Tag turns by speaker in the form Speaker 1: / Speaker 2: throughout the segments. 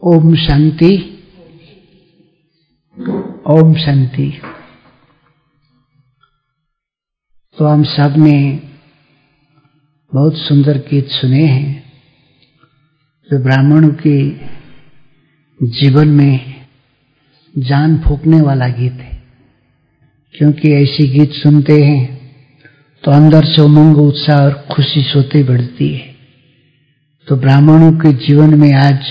Speaker 1: ओम शांति। ओम शांति। तो हम सब ने बहुत सुंदर गीत सुने हैं जो ब्राह्मणों के जीवन में जान फूंकने वाला गीत है, क्योंकि ऐसी गीत सुनते हैं तो अंदर से उमंग, उत्साह और खुशी सोते बढ़ती है। तो ब्राह्मणों के जीवन में आज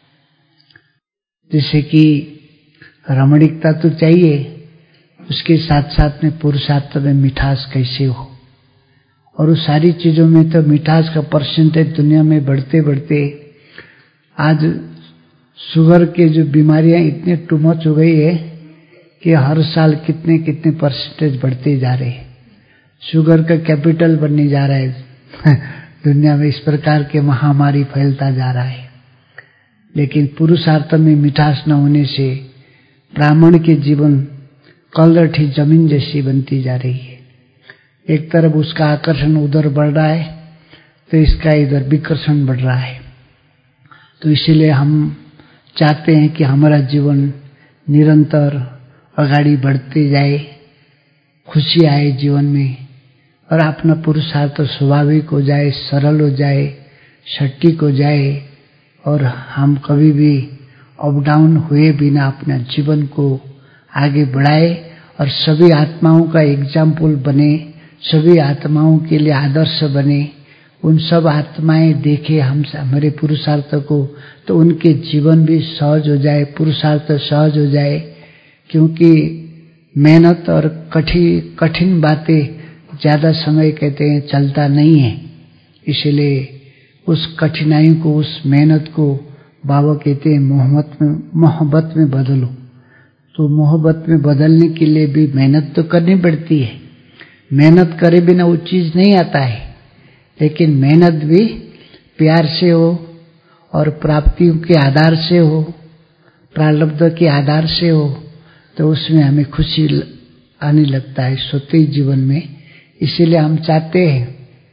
Speaker 1: जैसे कि रमणीकता तो चाहिए, उसके साथ साथ में पुरुषार्थ में मिठास कैसे हो, और उस सारी चीजों में तो मिठास का परसेंटेज दुनिया में बढ़ते बढ़ते आज शुगर के जो बीमारियां इतने टू मच हो गई है कि हर साल कितने कितने परसेंटेज बढ़ते जा रहे हैं। शुगर का कैपिटल बनने जा रहा है दुनिया में, इस प्रकार के महामारी फैलता जा रहा है। लेकिन पुरुषार्थ में मिठास न होने से ब्राह्मण के जीवन कलरठी जमीन जैसी बनती जा रही है। एक तरफ उसका आकर्षण उधर बढ़ रहा है तो इसका इधर विकर्षण बढ़ रहा है। तो इसीलिए हम चाहते हैं कि हमारा जीवन निरंतर आगाड़ी बढ़ते जाए, खुशी आए जीवन में, और अपना पुरुषार्थ स्वाभाविक हो जाए, सरल हो जाए, सटीक हो जाए, और हम कभी भी अप डाउन हुए बिना अपने जीवन को आगे बढ़ाए और सभी आत्माओं का एग्जाम्पल बने, सभी आत्माओं के लिए आदर्श बने। उन सब आत्माएं देखे हम हमारे पुरुषार्थ को तो उनके जीवन भी सहज हो जाए, पुरुषार्थ सहज हो जाए। क्योंकि मेहनत और कठिन बातें ज्यादा समय कहते हैं चलता नहीं है। इसलिए उस कठिनाई को, उस मेहनत को बाबा कहते हैं मोहब्बत में बदलो। तो मोहब्बत में बदलने के लिए भी मेहनत तो करनी पड़ती है। मेहनत करे बिना वो चीज नहीं आता है, लेकिन मेहनत भी प्यार से हो और प्राप्तियों के आधार से हो, प्रारब्ध के आधार से हो, तो उसमें हमें खुशी आने लगता है स्वतः जीवन में। इसीलिए हम चाहते हैं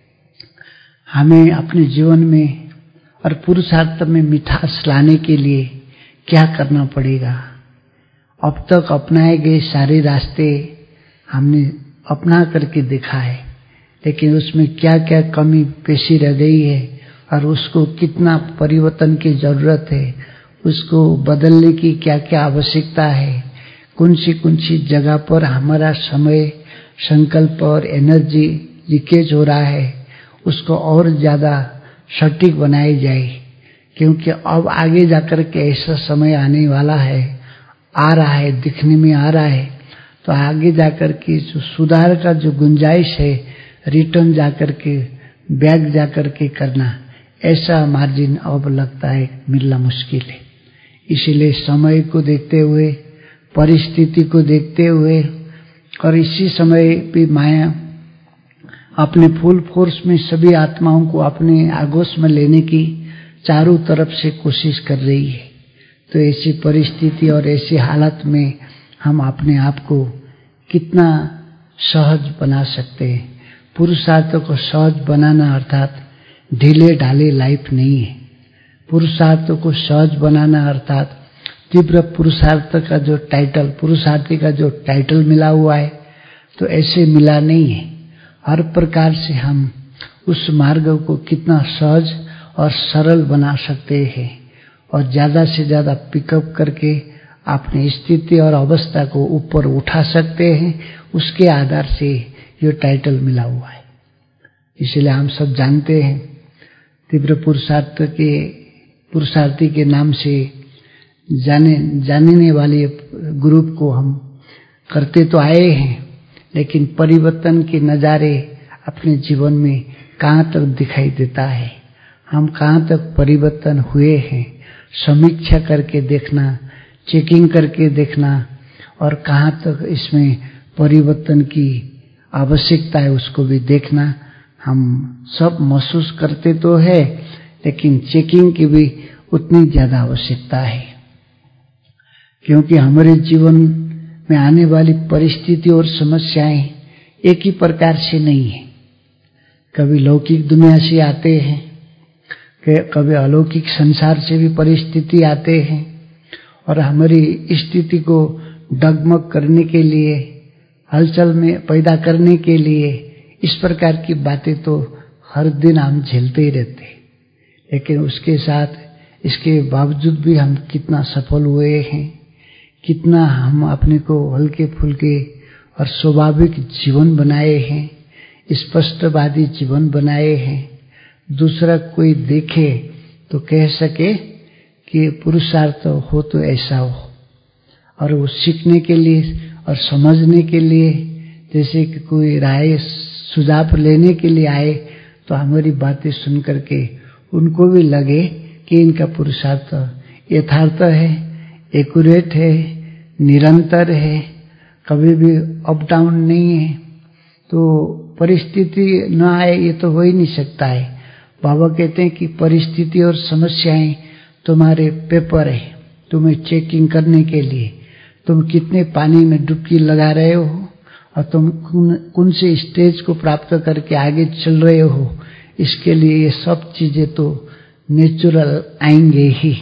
Speaker 1: हमें अपने जीवन में और पुरुषार्थ में मिठास लाने के लिए क्या करना पड़ेगा। अब तक अपनाए गए सारे रास्ते हमने अपना करके देखा है, लेकिन उसमें क्या क्या कमी पेशी रह गई है और उसको कितना परिवर्तन की जरूरत है, उसको बदलने की क्या क्या आवश्यकता है, कौन सी जगह पर हमारा समय, संकल्प और एनर्जी लीकेज हो रहा है, उसको और ज्यादा सटीक बनाई जाए। क्योंकि अब आगे जाकर के ऐसा समय आने वाला है, आ रहा है, दिखने में आ रहा है, तो आगे जाकर के जो सुधार का जो गुंजाइश है, रिटर्न जाकर के, बैक जाकर के करना, ऐसा मार्जिन अब लगता है मिलना मुश्किल है। इसीलिए समय को देखते हुए, परिस्थिति को देखते हुए, और इसी समय भी माया अपने फुल फोर्स में सभी आत्माओं को अपने आगोश में लेने की चारों तरफ से कोशिश कर रही है। तो ऐसी परिस्थिति और ऐसी हालत में हम अपने आप को कितना सहज बना सकते हैं। पुरुषार्थ को सहज बनाना अर्थात ढीले ढाले लाइफ नहीं है। पुरुषार्थ को सहज बनाना अर्थात तीव्र पुरुषार्थ का जो टाइटल, पुरुषार्थी का जो टाइटल मिला हुआ है, तो ऐसे मिला नहीं है। हर प्रकार से हम उस मार्ग को कितना सहज और सरल बना सकते हैं और ज्यादा से ज्यादा पिकअप करके अपनी स्थिति और अवस्था को ऊपर उठा सकते हैं, उसके आधार से ये टाइटल मिला हुआ है। इसलिए हम सब जानते हैं तीव्र पुरुषार्थी के नाम से जानने वाले ग्रुप को हम करते तो आए हैं, लेकिन परिवर्तन के नजारे अपने जीवन में कहाँ तक दिखाई देता है, हम कहाँ तक परिवर्तन हुए हैं, समीक्षा करके देखना, चेकिंग करके देखना, और कहाँ तक इसमें परिवर्तन की आवश्यकता है उसको भी देखना। हम सब महसूस करते तो है, लेकिन चेकिंग की भी उतनी ज्यादा आवश्यकता है। क्योंकि हमारे जीवन में आने वाली परिस्थिति और समस्याएं एक ही प्रकार से नहीं है। कभी लौकिक दुनिया से आते हैं, कभी अलौकिक संसार से भी परिस्थिति आते हैं और हमारी स्थिति को डगमग करने के लिए, हलचल में पैदा करने के लिए इस प्रकार की बातें तो हर दिन हम झेलते ही रहते हैं। लेकिन उसके साथ इसके बावजूद भी हम कितना सफल हुए हैं, कितना हम अपने को हल्के फुल्के और स्वाभाविक जीवन बनाए हैं, स्पष्टवादी जीवन बनाए हैं। दूसरा कोई देखे तो कह सके कि पुरुषार्थ हो तो ऐसा हो, और वो सीखने के लिए और समझने के लिए, जैसे कि कोई राय सुझाव लेने के लिए आए तो हमारी बातें सुन करके उनको भी लगे कि इनका पुरुषार्थ यथार्थ है, एक्यूरेट है, निरंतर है, कभी भी अप डाउन नहीं है। तो परिस्थिति न आए ये तो हो ही नहीं सकता है। बाबा कहते हैं कि परिस्थिति और समस्याएं तुम्हारे पेपर है, तुम्हें चेकिंग करने के लिए। तुम कितने पानी में डुबकी लगा रहे हो और तुम कौन से स्टेज को प्राप्त करके आगे चल रहे हो, इसके लिए ये सब चीजें तो नेचुरल आएंगे ही।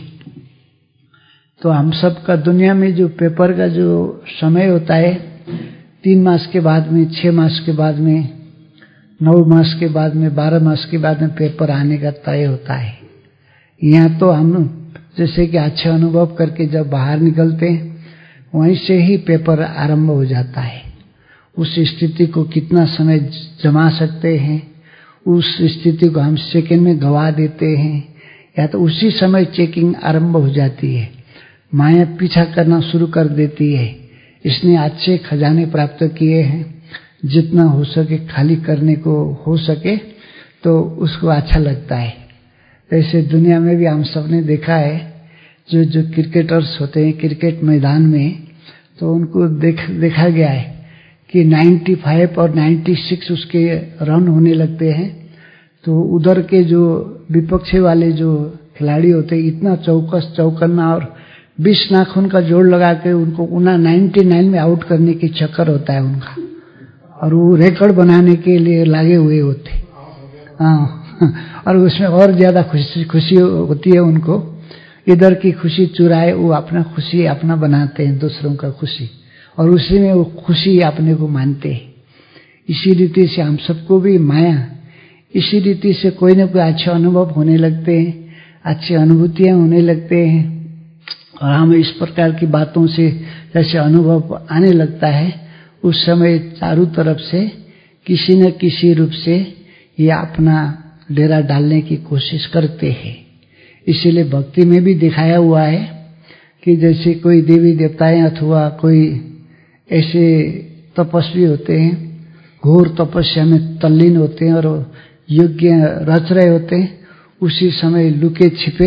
Speaker 1: तो हम सब का दुनिया में जो पेपर का जो समय होता है, 3 मास के बाद में, 6 मास के बाद में, 9 मास के बाद में, 12 मास के बाद में पेपर आने का तय होता है। यहाँ तो हम जैसे कि अच्छे अनुभव करके जब बाहर निकलते हैं वहीं से ही पेपर आरंभ हो जाता है। उस स्थिति को कितना समय जमा सकते हैं, उस स्थिति को हम सेकंड में गवा देते हैं, या तो उसी समय चेकिंग आरंभ हो जाती है। माया पीछा करना शुरू कर देती है। इसने अच्छे खजाने प्राप्त किए हैं, जितना हो सके खाली करने को हो सके तो उसको अच्छा लगता है। ऐसे दुनिया में भी हम सब ने देखा है, जो क्रिकेटर्स होते हैं क्रिकेट मैदान में, तो उनको देखा गया है कि 95 और 96 उसके रन होने लगते हैं, तो उधर के जो विपक्षी वाले जो खिलाड़ी होते हैं इतना चौकस चौकन्ना और 20 नाखून का जोड़ लगा के उनको 99 में आउट करने की चक्कर होता है उनका, और वो रिकॉर्ड बनाने के लिए लगे हुए होते। हाँ, और उसमें और ज्यादा खुशी होती है उनको। इधर की खुशी चुराए वो अपना खुशी अपना बनाते हैं, दूसरों का खुशी, और उसी में वो खुशी अपने को मानते हैं। इसी रीति से हम सबको भी माया, इसी रीति से कोई न कोई अच्छे अनुभव होने लगते हैं, अच्छी अनुभूतियां होने लगते हैं, और हम इस प्रकार की बातों से जैसे अनुभव आने लगता है, उस समय चारों तरफ से किसी न किसी रूप से ये अपना डेरा डालने की कोशिश करते हैं। इसीलिए भक्ति में भी दिखाया हुआ है कि जैसे कोई देवी देवताएं अथवा कोई ऐसे तपस्वी होते हैं, घोर तपस्या में तल्लीन होते हैं और यज्ञ रच रहे होते हैं, उसी समय लुके छिपे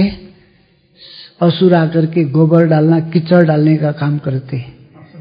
Speaker 1: असुर आकर के गोबर डालना, कीचड़ डालने का काम करते हैं।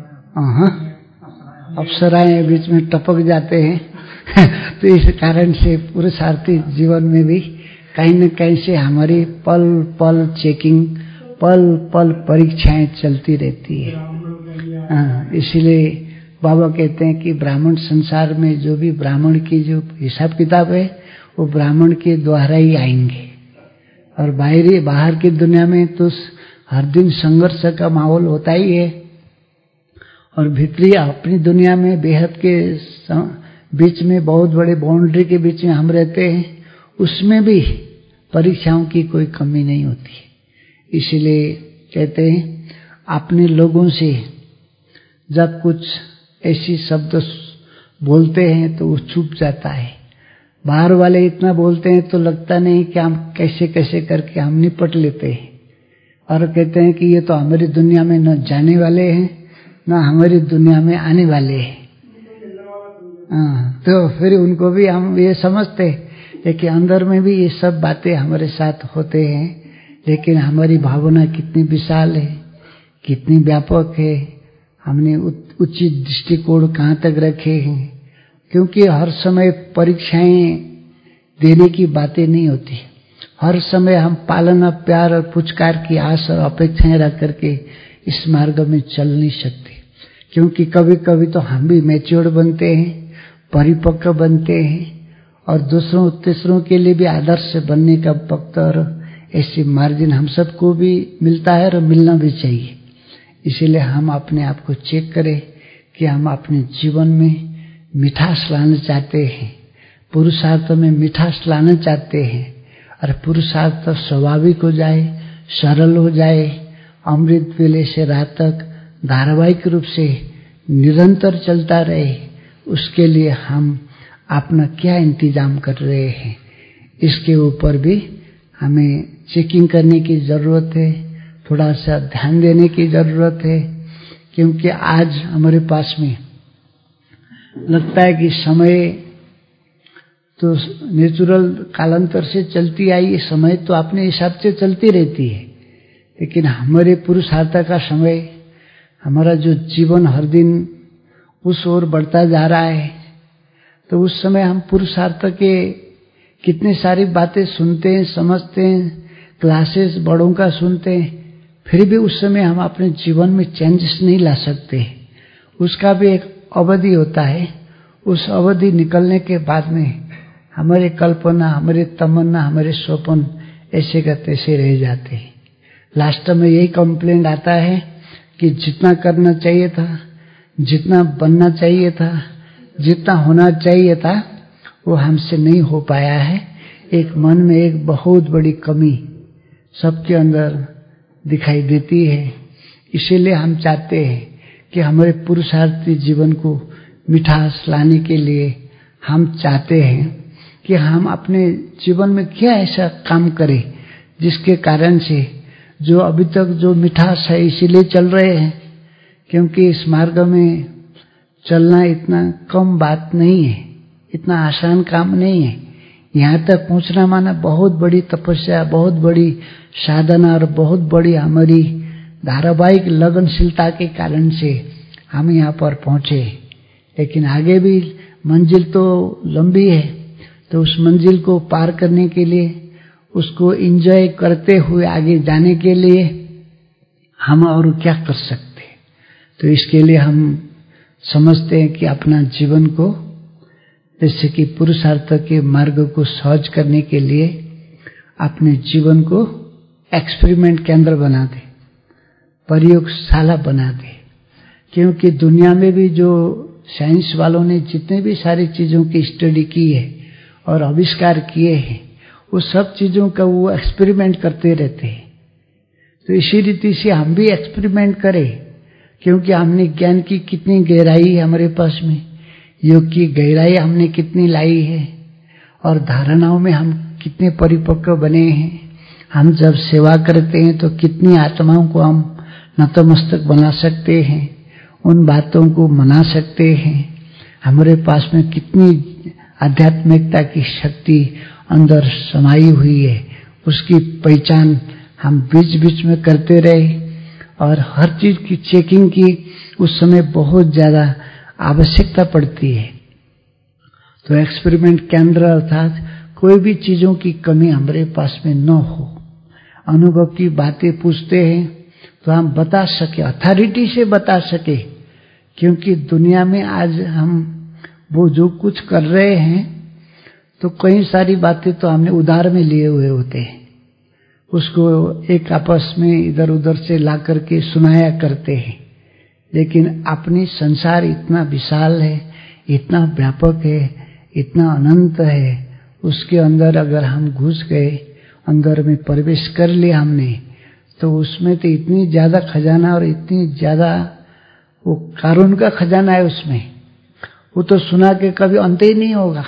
Speaker 1: अप्सराएं बीच में टपक जाते हैं। तो इस कारण से पुरुषार्थी जीवन में भी कहीं न कहीं से हमारी पल पल चेकिंग, पल पल परीक्षाएं चलती रहती है। इसलिए बाबा कहते हैं कि ब्राह्मण संसार में जो भी ब्राह्मण की जो हिसाब किताब है वो ब्राह्मण के द्वारा ही आएंगे, और बाहर की दुनिया में तो हर दिन संघर्ष का माहौल होता ही है, और भीतरी अपनी दुनिया में बेहद के बीच में बहुत बड़े बाउंड्री के बीच में हम रहते हैं, उसमें भी परीक्षाओं की कोई कमी नहीं होती। इसलिए कहते हैं अपने लोगों से जब कुछ ऐसी शब्द बोलते हैं तो वो चुप जाता है, बाहर वाले इतना बोलते हैं तो लगता नहीं कि हम कैसे कैसे करके हम निपट लेते हैं, और कहते हैं कि ये तो हमारी दुनिया में न जाने वाले हैं न हमारी दुनिया में आने वाले हैं। तो फिर उनको भी हम ये समझते हैं कि अंदर में भी ये सब बातें हमारे साथ होते हैं, लेकिन हमारी भावना कितनी विशाल है, कितनी व्यापक है, हमने उचित दृष्टिकोण कहाँ तक रखे हैं। क्योंकि हर समय परीक्षाएं देने की बातें नहीं होती, हर समय हम पालना प्यार और पुचकार की आस और अपेक्षाएं रख करके इस मार्ग में चल नहीं सकते। क्योंकि कभी कभी तो हम भी मैच्योर बनते हैं, परिपक्व बनते हैं, और दूसरों तीसरों के लिए भी आदर्श बनने का वक्त और ऐसी मार्जिन हम सबको भी मिलता है और मिलना भी चाहिए। इसीलिए हम अपने आप को चेक करें कि हम अपने जीवन में मिठास लाना चाहते हैं, पुरुषार्थ में मिठास लाना चाहते हैं, और पुरुषार्थ स्वाभाविक हो जाए, सरल हो जाए, अमृत वेले से रात तक धारावाहिक रूप से निरंतर चलता रहे, उसके लिए हम अपना क्या इंतजाम कर रहे हैं, इसके ऊपर भी हमें चेकिंग करने की जरूरत है, थोड़ा सा ध्यान देने की जरूरत है। क्योंकि आज हमारे पास में लगता है कि समय तो नेचुरल कालांतर से चलती आई, समय तो अपने हिसाब से चलती रहती है, लेकिन हमारे पुरुषार्थ का समय, हमारा जो जीवन हर दिन उस ओर बढ़ता जा रहा है, तो उस समय हम पुरुषार्थ के कितनी सारी बातें सुनते हैं, समझते हैं, क्लासेस बड़ों का सुनते हैं, फिर भी उस समय हम अपने जीवन में चेंजेस नहीं ला सकते। उसका भी एक अवधि होता है, उस अवधि निकलने के बाद में हमारे कल्पना, हमारे तमन्ना, हमारे स्वप्न ऐसे का तैसे रह जाते हैं। लास्ट में यही कंप्लेंट आता है कि जितना करना चाहिए था, जितना बनना चाहिए था, जितना होना चाहिए था, वो हमसे नहीं हो पाया है। एक मन में एक बहुत बड़ी कमी सबके अंदर दिखाई देती है। इसीलिए हम चाहते हैं कि हमारे पुरुषार्थी जीवन को मिठास लाने के लिए हम चाहते हैं कि हम अपने जीवन में क्या ऐसा काम करें जिसके कारण से जो अभी तक जो मिठास है, इसीलिए चल रहे हैं क्योंकि इस मार्ग में चलना इतना कम बात नहीं है, इतना आसान काम नहीं है। यहाँ तक पहुँचना माना बहुत बड़ी तपस्या, बहुत बड़ी साधना और बहुत बड़ी हमारी धारावाहिक लगनशीलता के कारण से हम यहाँ पर पहुँचे। लेकिन आगे भी मंजिल तो लंबी है, तो उस मंजिल को पार करने के लिए, उसको एंजॉय करते हुए आगे जाने के लिए हम और क्या कर सकते हैं। तो इसके लिए हम समझते हैं कि अपना जीवन को, जैसे कि पुरुषार्थ के मार्ग को सहज करने के लिए अपने जीवन को एक्सपेरिमेंट केंद्र बना दे, प्रयोगशाला बना दे। क्योंकि दुनिया में भी जो साइंस वालों ने जितने भी सारी चीजों की स्टडी की है और आविष्कार किए हैं, वो सब चीजों का वो एक्सपेरिमेंट करते रहते हैं। तो इसी रीति से हम भी एक्सपेरिमेंट करें, क्योंकि हमने ज्ञान की कितनी गहराई है हमारे पास में, योग की गहराई हमने कितनी लाई है, और धारणाओं में हम कितने परिपक्व बने हैं। हम जब सेवा करते हैं तो कितनी आत्माओं को हम नतमस्तक बना सकते हैं, उन बातों को मना सकते हैं। हमारे पास में कितनी आध्यात्मिकता की शक्ति अंदर समाई हुई है, उसकी पहचान हम बीच बीच में करते रहे। और हर चीज की चेकिंग की उस समय बहुत ज्यादा आवश्यकता पड़ती है। तो एक्सपेरिमेंट केंद्र अर्थात कोई भी चीजों की कमी हमारे पास में न हो। अनुभव की बातें पूछते हैं तो हम बता सके, अथॉरिटी से बता सके, क्योंकि दुनिया में आज हम वो जो कुछ कर रहे हैं तो कई सारी बातें तो हमने उधार में लिए हुए होते हैं, उसको एक आपस में इधर उधर से ला करके सुनाया करते हैं। लेकिन अपनी संसार इतना विशाल है, इतना व्यापक है, इतना अनंत है, उसके अंदर अगर हम घुस गए, अंदर में प्रवेश कर लिया हमने, तो उसमें तो इतनी ज्यादा खजाना और इतनी ज्यादा वो कारून का खजाना है उसमें, वो तो सुना के कभी अंत ही नहीं होगा।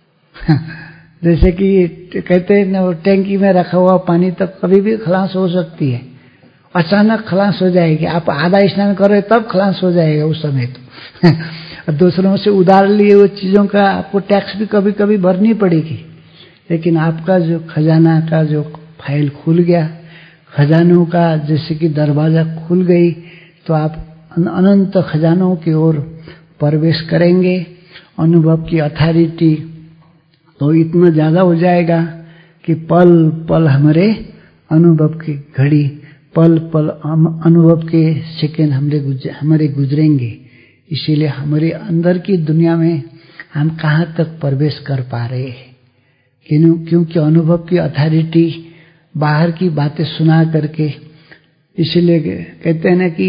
Speaker 1: जैसे कि कहते हैं ना, वो टैंकी में रखा हुआ पानी तक कभी भी खलास हो सकती है, अचानक खलास हो जाएगी। आप आधा स्नान करो तब खलास हो जाएगा उस समय तो। और दूसरों से उधार लिए हुए चीजों का आपको टैक्स भी कभी कभी भरनी पड़ेगी। लेकिन आपका जो खजाना का जो फाइल खुल गया, खजानों का जैसे कि दरवाजा खुल गई, तो आप अनंत खजानों की ओर प्रवेश करेंगे। अनुभव की अथॉरिटी तो इतना ज्यादा हो जाएगा कि पल पल हमारे अनुभव की घड़ी, पल पल अनुभव के सेकंड हमारे गुजरेंगे। इसीलिए हमारे अंदर की दुनिया में हम कहाँ तक प्रवेश कर पा रहे हैं। क्योंकि अनुभव की अथॉरिटी बाहर की बातें सुना करके, इसलिए कहते हैं ना कि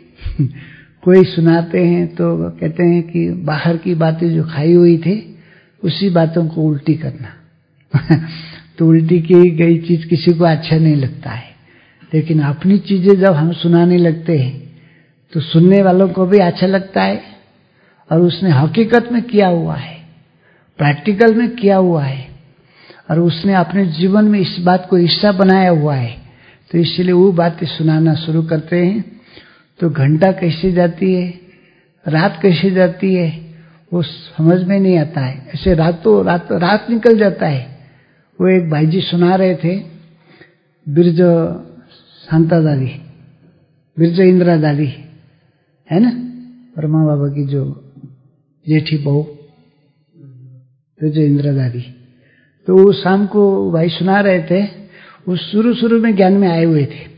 Speaker 1: कोई सुनाते हैं तो कहते हैं कि बाहर की बातें जो खाई हुई थी उसी बातों को उल्टी करना तो उल्टी की गई चीज किसी को अच्छा नहीं लगता है, लेकिन अपनी चीजें जब हम सुनाने लगते हैं तो सुनने वालों को भी अच्छा लगता है, और उसने हकीकत में किया हुआ है, प्रैक्टिकल में किया हुआ है, और उसने अपने जीवन में इस बात को हिस्सा बनाया हुआ है, तो इसलिए वो बातें सुनाना शुरू करते हैं। तो घंटा कैसे जाती है, रात कैसे जाती है, वो समझ में नहीं आता है। ऐसे रात निकल जाता है। वो एक भाई जी सुना रहे थे, बिरज शांता दादी, बिरज इंदिरा दादी है ना, ब्रह्मा बाबा की जो जेठी बहू बिरज इंदिरा दादी। तो वो शाम को भाई सुना रहे थे, वो शुरू में ज्ञान में आए हुए थे।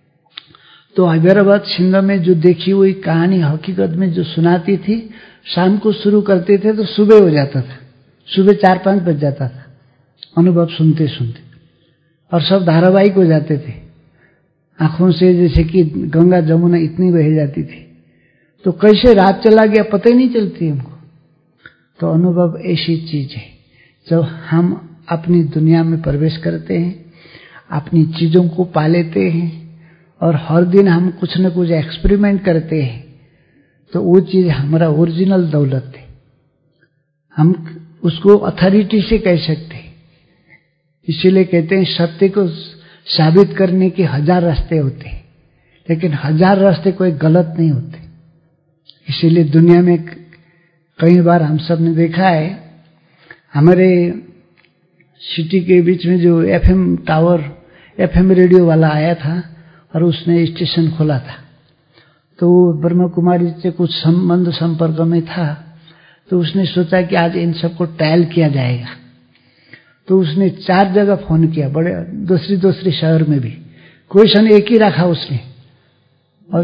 Speaker 1: तो हैदराबाद सिंध में जो देखी हुई कहानी हकीकत में जो सुनाती थी, शाम को शुरू करते थे तो सुबह हो जाता था, सुबह 4-5 बज जाता था अनुभव सुनते सुनते, और सब धारावाहिक हो जाते थे आंखों से, जैसे कि गंगा जमुना इतनी बह जाती थी। तो कैसे रात चला गया पता ही नहीं चलती हमको। तो अनुभव ऐसी चीज है, जब हम अपनी दुनिया में प्रवेश करते हैं, अपनी चीजों को पा लेते हैं, और हर दिन हम कुछ न कुछ एक्सपेरिमेंट करते हैं, तो वो चीज हमारा ओरिजिनल दौलत है। हम उसको अथॉरिटी से कह सकते हैं। इसीलिए कहते हैं सत्य को साबित करने के 1000 रास्ते होते हैं, लेकिन 1000 रास्ते कोई गलत नहीं होते। इसीलिए दुनिया में कई बार हम सब ने देखा है, हमारे सिटी के बीच में जो एफएम टावर, एफएम रेडियो वाला आया था और उसने स्टेशन खोला था, तो वो ब्रह्मा कुमारी से कुछ संबंध संपर्क में था, तो उसने सोचा कि आज इन सबको ट्रायल किया जाएगा। तो उसने 4 जगह फोन किया, बड़े दूसरी शहर में भी। क्वेश्चन एक ही रखा उसने, और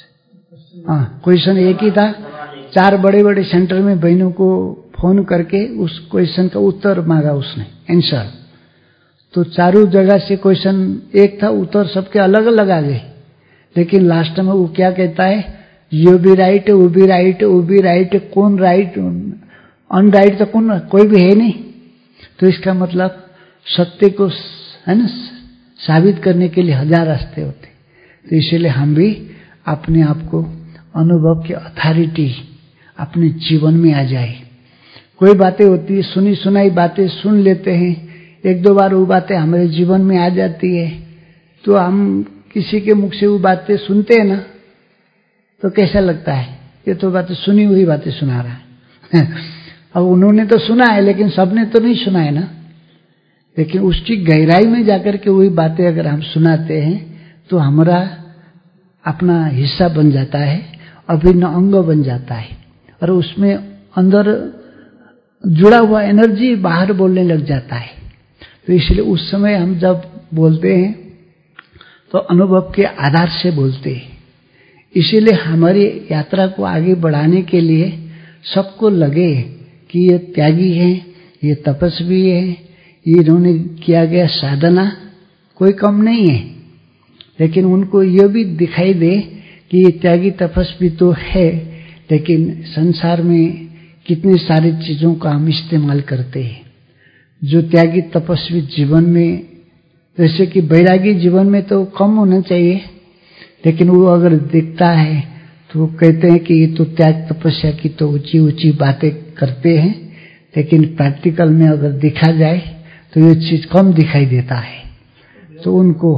Speaker 1: क्वेश्चन एक ही था। 4 बड़े सेंटर में बहनों को फोन करके उस क्वेश्चन का उत्तर मांगा उसने, आंसर। तो चारों जगह से क्वेश्चन एक था, उत्तर सबके अलग अलग आ गए, लेकिन लास्ट में वो क्या कहता है, यू भी राइट, वो भी राइट, वो भी राइट, कौन राइट, अनराइट तो कौन, कोई भी है नहीं। तो इसका मतलब सत्य को है ना साबित करने के लिए 1000 रास्ते होते। तो इसीलिए हम भी अपने आप को अनुभव की अथॉरिटी अपने जीवन में आ जाए। कोई बातें होती है, सुनी सुनाई बातें सुन लेते हैं, 1-2 बार वो बातें हमारे जीवन में आ जाती है, तो हम किसी के मुख से वो बातें सुनते हैं ना, तो कैसा लगता है, ये तो बातें सुनी हुई बातें सुना रहा है अब उन्होंने तो सुना है, लेकिन सबने तो नहीं सुना है ना। लेकिन उसकी गहराई में जाकर के वही बातें अगर हम सुनाते हैं, तो हमारा अपना हिस्सा बन जाता है, अभिन्न अंग बन जाता है, और उसमें अंदर जुड़ा हुआ एनर्जी बाहर बोलने लग जाता है। तो इसलिए उस समय हम जब बोलते हैं तो अनुभव के आधार से बोलते हैं। इसीलिए हमारी यात्रा को आगे बढ़ाने के लिए सबको लगे कि ये त्यागी है, ये तपस्वी है, ये इन्होंने किया गया साधना कोई कम नहीं है, लेकिन उनको ये भी दिखाई दे कि ये त्यागी तपस्वी तो है, लेकिन संसार में कितनी सारी चीजों का हम इस्तेमाल करते हैं। जो त्यागी तपस्वी जीवन में, जैसे कि बैरागी जीवन में तो कम होना चाहिए, लेकिन वो अगर दिखता है तो कहते हैं कि ये तो त्याग तपस्या की तो ऊंची ऊंची बातें करते हैं, लेकिन प्रैक्टिकल में अगर देखा जाए तो ये चीज कम दिखाई देता है। तो उनको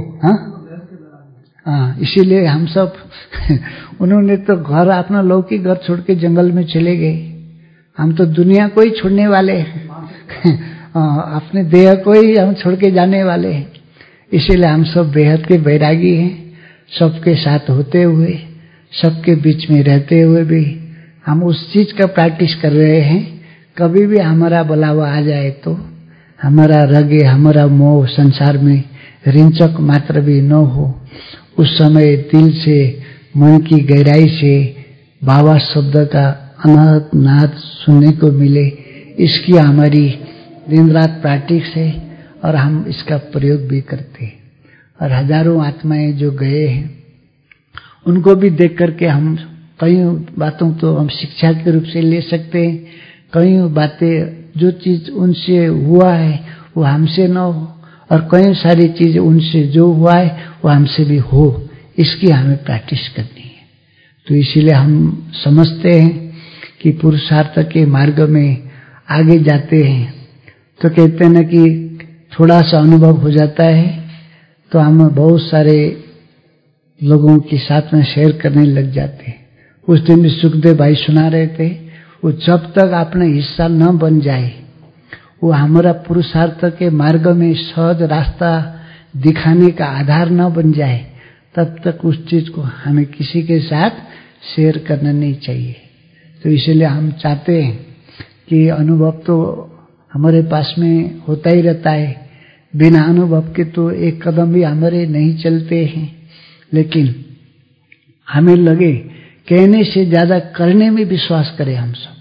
Speaker 1: इसीलिए हम सब उन्होंने तो घर, अपना लौकिक घर छोड़ के जंगल में चले गए। हम तो दुनिया को ही छोड़ने वाले हैं अपने देह को ही हम छोड़ के जाने वाले हैं। इसीलिए हम सब बेहद के बैरागी हैं। सबके साथ होते हुए, सबके बीच में रहते हुए भी हम उस चीज का प्रैक्टिस कर रहे हैं। कभी भी हमारा बुलावा आ जाए तो हमारा रगे, हमारा मोह संसार में रिंचक मात्र भी न हो, उस समय दिल से, मन की गहराई से बाबा शब्द का अनहद नाद सुनने को मिले, इसकी हमारी दिन रात प्रैक्टिस है और हम इसका प्रयोग भी करते हैं। और हजारों आत्माएं जो गए हैं उनको भी देख करके हम कई बातों तो हम शिक्षा के रूप से ले सकते हैं, कई बातें जो चीज उनसे हुआ है वो हमसे न हो, और कई सारी चीज उनसे जो हुआ है वो हमसे भी हो, इसकी हमें प्रैक्टिस करनी है। तो इसीलिए हम समझते हैं कि पुरुषार्थ के मार्ग में आगे जाते हैं तो कहते हैं ना कि थोड़ा सा अनुभव हो जाता है तो हम बहुत सारे लोगों के साथ में शेयर करने लग जाते हैं। उस दिन भी सुखदेव भाई सुना रहे थे, वो जब तक अपना हिस्सा न बन जाए, वो हमारा पुरुषार्थ के मार्ग में सहज रास्ता दिखाने का आधार न बन जाए, तब तक उस चीज को हमें किसी के साथ शेयर करना नहीं चाहिए। तो इसलिए हम चाहते हैं कि अनुभव तो हमारे पास में होता ही रहता है, बिना अनुभव के तो एक कदम भी हमारे नहीं चलते हैं। लेकिन हमें लगे कहने से ज्यादा करने में विश्वास करें हम सब,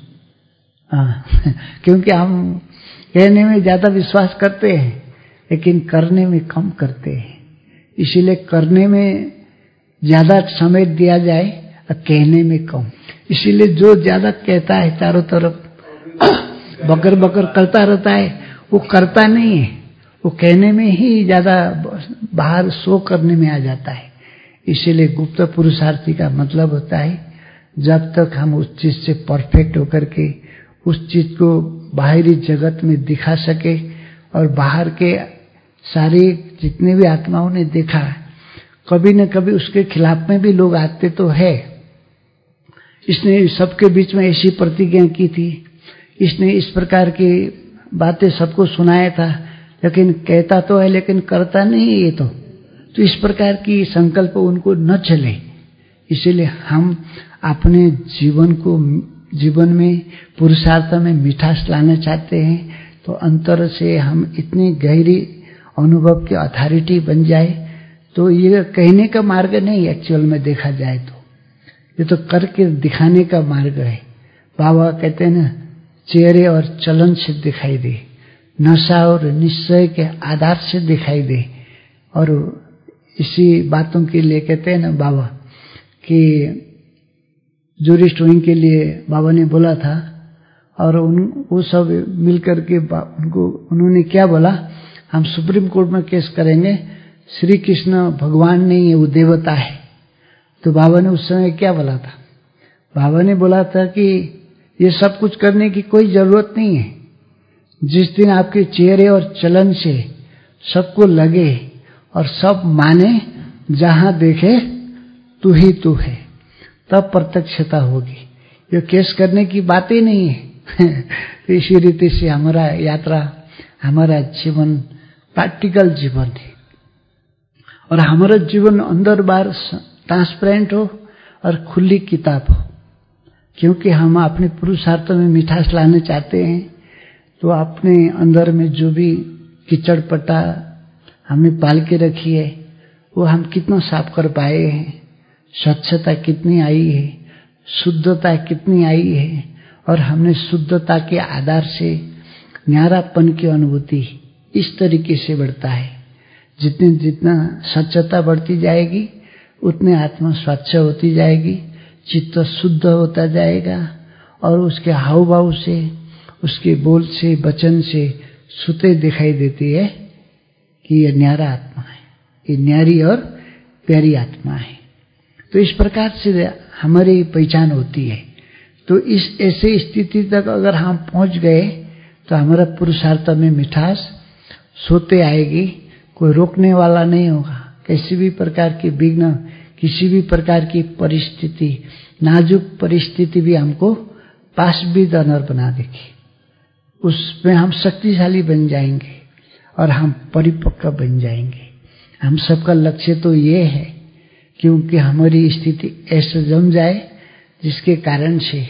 Speaker 1: क्योंकि हम कहने में ज्यादा विश्वास करते हैं लेकिन करने में कम करते हैं। इसीलिए करने में ज्यादा समय दिया जाए और कहने में कम। इसीलिए जो ज्यादा कहता है चारों तरफ बकर बकर करता रहता है, वो करता नहीं है, वो कहने में ही ज्यादा बाहर शो करने में आ जाता है। इसीलिए गुप्त पुरुषार्थी का मतलब होता है जब तक हम उस चीज से परफेक्ट होकर के उस चीज को बाहरी जगत में दिखा सके, और बाहर के सारे जितने भी आत्माओं ने देखा कभी न कभी उसके खिलाफ में भी लोग आते तो है। इसने सबके बीच में ऐसी प्रतिज्ञा की थी, इसने इस प्रकार की बातें सबको सुनाया था, लेकिन कहता तो है लेकिन करता नहीं है ये तो इस प्रकार की संकल्प उनको न चले। इसीलिए हम अपने जीवन में पुरुषार्थ में मिठास लाना चाहते हैं, तो अंतर से हम इतनी गहरी अनुभव की अथॉरिटी बन जाए। तो ये कहने का मार्ग नहीं, एक्चुअल में देखा जाए तो ये तो करके दिखाने का मार्ग है। बाबा कहते हैं ना, चेहरे और चलन से दिखाई दे, नशा और निश्चय के आधार से दिखाई दे। और इसी बातों के लिए कहते हैं ना बाबा कि जूरिस्ट विंग के लिए बाबा ने बोला था, और वो सब मिलकर के उन्होंने क्या बोला, हम सुप्रीम कोर्ट में केस करेंगे, श्री कृष्ण भगवान नहीं है, वो देवता है। तो बाबा ने उस समय क्या बोला था, बाबा ने बोला था कि ये सब कुछ करने की कोई जरूरत नहीं है। जिस दिन आपके चेहरे और चलन से सबको लगे और सब माने, जहां देखे तू ही तू है, तब प्रत्यक्षता होगी। ये केस करने की बात ही नहीं है। तो इसी रीति से हमारा यात्रा, हमारा जीवन प्रैक्टिकल जीवन है, और हमारा जीवन अंदर बाहर ट्रांसपेरेंट हो और खुली किताब हो। क्योंकि हम अपने पुरुषार्थ में मिठास लाना चाहते हैं, तो अपने अंदर में जो भी कीचड़ पट्टा हमने पाल के रखी है वो हम कितना साफ कर पाए हैं, स्वच्छता कितनी आई है, शुद्धता कितनी आई है, और हमने शुद्धता के आधार से न्यारापन की अनुभूति इस तरीके से बढ़ता है। जितना स्वच्छता बढ़ती जाएगी उतने आत्मा स्वच्छ होती जाएगी, चित्त शुद्ध होता जाएगा, और उसके हाव भाव से, उसके बोल से, वचन से सुते दिखाई देती है कि ये न्यारा आत्मा है, ये न्यारी और प्यारी आत्मा है। तो इस प्रकार से हमारी पहचान होती है। तो इस ऐसे स्थिति तक अगर हम पहुंच गए तो हमारा पुरुषार्थ में मिठास सोते आएगी, कोई रोकने वाला नहीं होगा। किसी भी प्रकार की विघ्न, किसी भी प्रकार की परिस्थिति, नाजुक परिस्थिति भी हमको पास भी दनर बना देगी, उसमें हम शक्तिशाली बन जाएंगे और हम परिपक्व बन जाएंगे। हम सबका लक्ष्य तो ये है, क्योंकि हमारी स्थिति ऐसे जम जाए जिसके कारण से